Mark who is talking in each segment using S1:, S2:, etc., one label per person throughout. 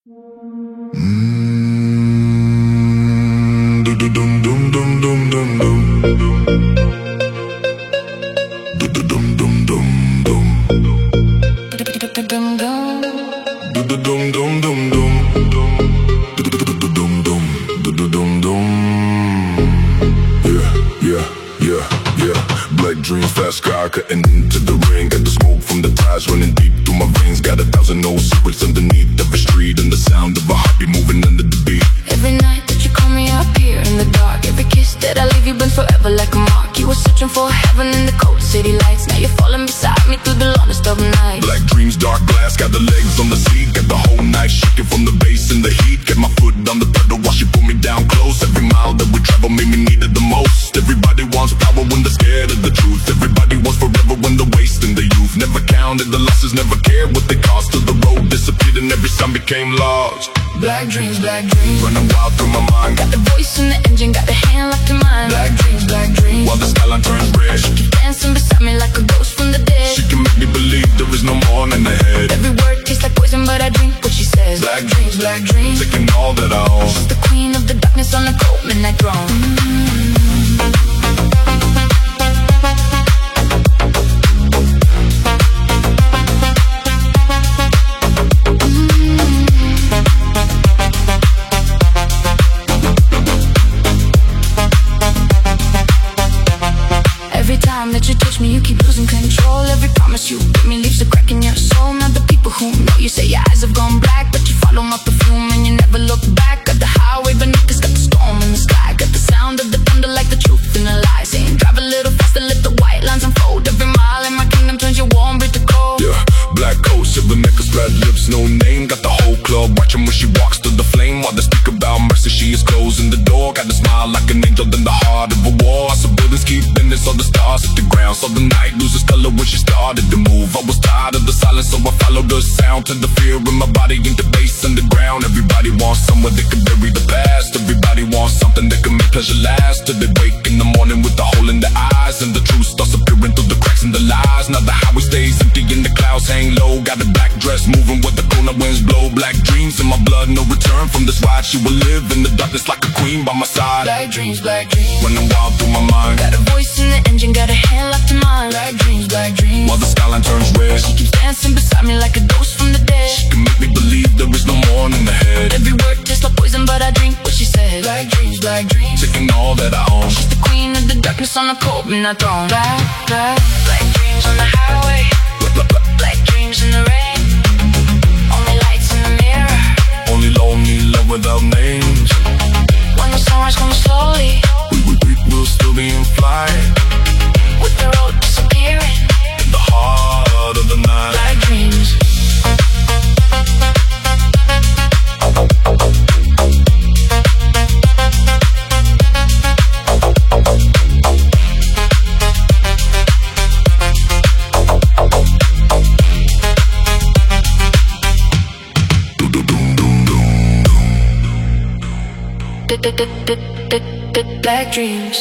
S1: Black dreams, fast car, cutting into the ring. Got the smoke from the ties running deep through my veins. Got 1,000 old secrets underneath every street, and the sound of a heartbeat moving under the beat.
S2: Every night that you call me up here in the dark, every kiss that I leave you burns forever like a mark. You were searching for heaven in the cold city lights. Now you're falling beside me through the longest of nights.
S1: Black dreams, dark glass, got the legs on the seat. Got the whole night shaking from the bass and the heat. Get my foot on the pedal while she pull me down close. Every mile that we travel made me need it the most. Everybody wants power when they're scared of the truth. Everybody wants forever when they're wasting the youth. Never counted the losses, never cared what they cost. Till the road disappeared and every sun became lost.
S2: Black dreams,
S1: running wild through my mind.
S2: got the voice in the engine, got the hand locked in mine.
S1: Black dreams, while the skyline turns red.
S2: She keeps dancing beside me like a ghost from the dead.
S1: She can make me believe there is no morning ahead.
S2: Every word tastes like poison, but I drink what she says.
S1: Black dreams, taking all that I own.
S2: She's the queen of the darkness on the cold midnight throne. Every time that you touch me, you keep losing control. Every promise you give me leaves a crack in your soul. Not the people who know you say your eyes have gone black, but you follow my perfume and you never look back. Got the highway beneath us, got the storm in the sky. Got the sound of the thunder like the truth in a lie. Saying drive a little faster, let the white lines unfold. Every mile in my kingdom turns your warm breeze to cold.
S1: Yeah, black coat, silver necklace, red lips, no name. Got the whole club watching when she walks through the flame. While they speak about mercy, she is closing the door. Got a smile like an angel in the heart of a war. So buildings keep bending, so the stars hit the ground. So the night loses color when she started to move. I was tired of the silence, so I followed the sound. To the fear in my body into bass underground. Everybody wants somewhere they can bury the past. Everybody wants something that can make pleasure last. Till they wake in the morning with a hole in their eyes, and the truth starts appearing through the cracks in the lies. Now the highway stays empty and the clouds hang low. Got a black dress moving where the corner winds blow. Black dreams in my blood, no return from this ride. She will live in the darkness like a queen by my side.
S2: Black dreams,
S1: running wild through my mind.
S2: got a voice in the engine, got a hand locked in mine. Black dreams,
S1: while the skyline turns red.
S2: she keeps dancing beside me like a ghost from the dead.
S1: She can make me believe there is no morning ahead.
S2: Every word tastes like poison, but I drink what she says. Black dreams,
S1: taking all that I own.
S2: she's the queen of the darkness on the cold midnight throne. Black dreams on the highway. Black dreams in the rain. Only lights in the mirror.
S1: Only lonely love without names.
S2: When the sunrise comes slowly,
S1: We will still be in flight.
S2: with the road disappearing.
S1: In the heart of the night.
S2: Black dreams. Black dreams.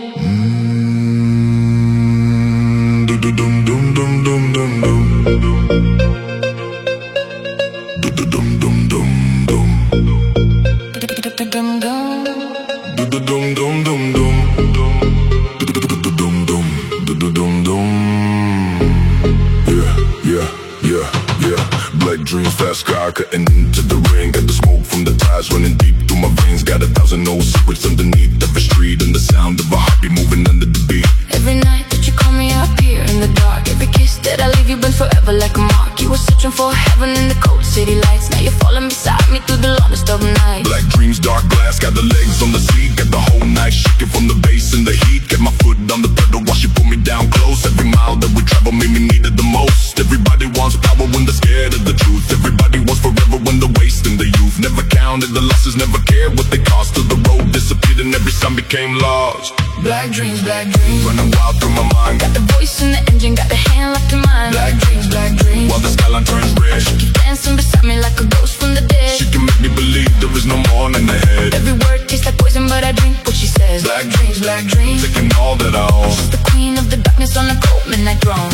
S1: Black dreams, fast car, cutting into the ring. Got the smoke from the ties running deep through my veins. Got 1,000 old secrets underneath every street, and the sound of a heartbeat moving under the beat.
S2: Every night that you call me up here in the dark, every kiss that I leave you burns forever like a mark. You were searching for heaven in the cold city lights. Now you're falling beside me through the longest of nights.
S1: Black dreams, dark glass, got the legs on the seat. Got the whole night shaking from the bass and the heat. Get my foot on the pedal while she pull me down close. Every mile that we travel made me need it the most. Everybody wants power when they're scared of the truth. Everybody wants forever when they're wasting the youth. Never counted the losses, never cared what they cost. Till the road disappeared and every sun became lost.
S2: Black dreams,
S1: running wild through my mind.
S2: got the voice in the engine, got the hand locked in mine.
S1: Black dreams, while the skyline turns red.
S2: she keeps dancing beside me like a ghost from the dead.
S1: She can make me believe there is no morning ahead.
S2: Every word tastes like poison, but I drink what she says.
S1: Black dreams, taking all that I own.
S2: she's the queen of the darkness on the cold midnight throne.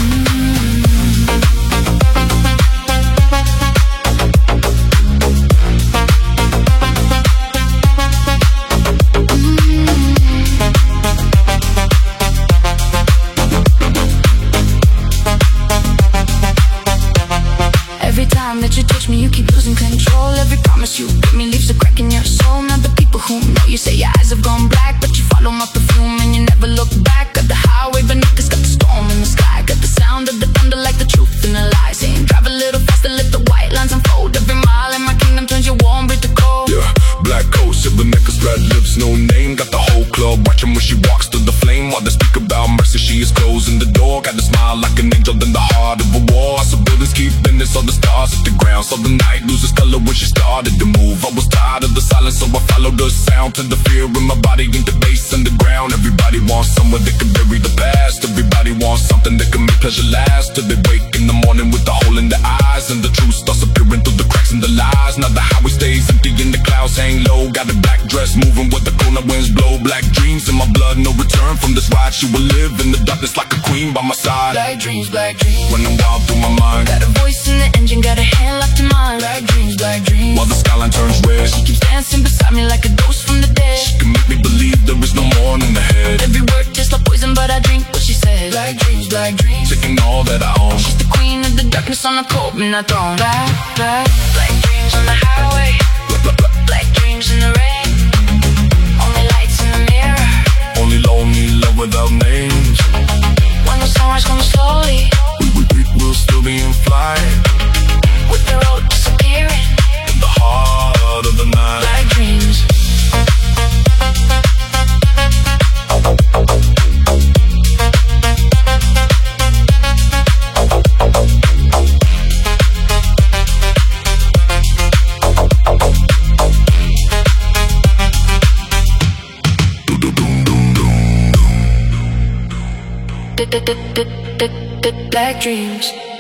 S2: promise you give me leaves a crack in your soul. Now the people who know you say your eyes have gone black, but you follow my perfume and you never look back. Got the highway beneath us, got the storm in the sky, got the sound of the thunder like the truth and the lies. Saying drive a little faster, let the white lines unfold. Every mile in my kingdom turns you warm, breathe the cold.
S1: Yeah, black coat, silver necklace, red lips, no name. Got the whole club watching when she walks through the flame. While they speak about mercy, she is closing the door. Got a smile like an angel in the heart of a war. So buildings keep bending, so the stars hit the ground. So the night loses color when she started to move. I was tired of the silence, so I followed the sound. To the fear in my body, in the bass and the ground. Everybody wants somewhere they can bury the past. Everybody wants something that can make pleasure last. Till they wake in the morning with a hole in their eyes, and the truth starts appearing through the cracks in the lies. Now the highway stays empty and the clouds hang low. Got a black dress moving with the corner winds blow. Black dreams in my blood, no return from this ride. She will live in the darkness like a queen by my side.
S2: Black dreams,
S1: running wild through my mind.
S2: got a voice in the engine, got a hand locked in mine. Black dreams,
S1: while the skyline turns red.
S2: she keeps dancing beside me like a ghost from the dead.
S1: She can make me believe there is no morning ahead.
S2: Every word tastes like poison, but I drink what she says. Black dreams,
S1: taking all that I own.
S2: she's the queen of the darkness on a cold midnight throne. Black dreams on the highway, black dreams in the rain. Only lights in the mirror,
S1: Only lonely love without names.
S2: when the sunrise comes slowly,
S1: We'll still be in flight,
S2: with the road disappearing.
S1: in the heart of the night.
S2: Black dreams. Black dreams.